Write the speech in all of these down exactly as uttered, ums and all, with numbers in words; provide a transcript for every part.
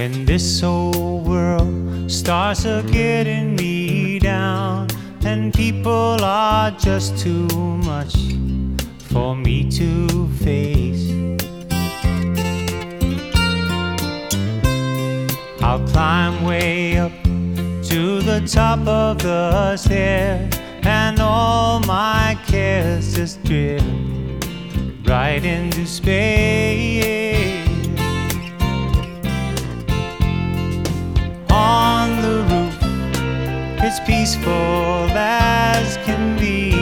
When this whole world starts a getting me down, and people are just too much for me to face, I'll climb way up to the top of the stairs, and all my cares just drift right into space. On the roof, it's peaceful as can be,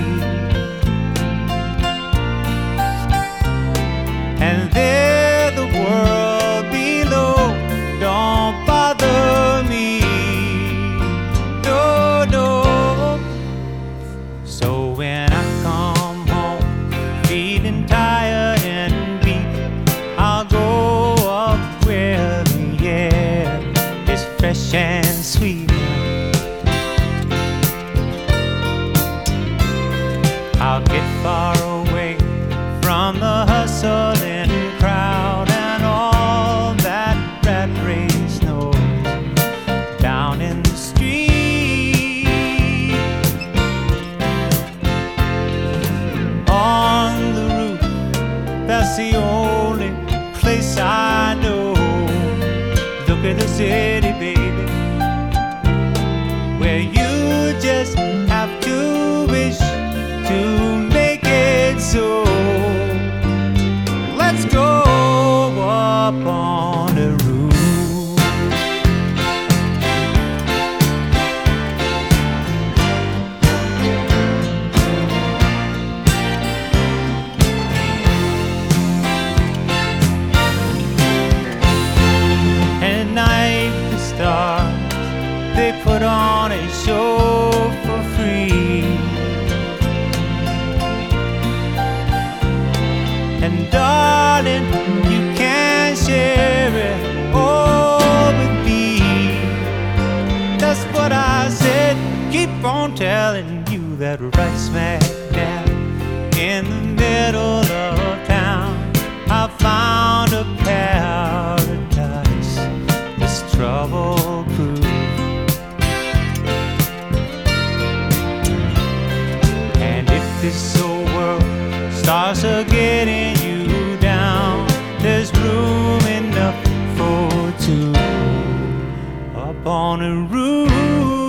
and there the world below don't bother me, no, no. So when I come home feeling tired and beat, I'll go up where the air is fresh and sweet. I'll get far away from the hustling crowd and all that rat race noise down in the street. On the roof, that's the only place I know. Look at the city, baby, where you just have to wish to make it so. Let's go up on the roof. And at night the stars, they put on a show for free. And darling, you can share it all with me. That's what I said. Keep on telling you that right smack dab in the middle of town, I found a paradise that's trouble-proof. And if this old world starts a getting you down, there's room enough for two up on the roof.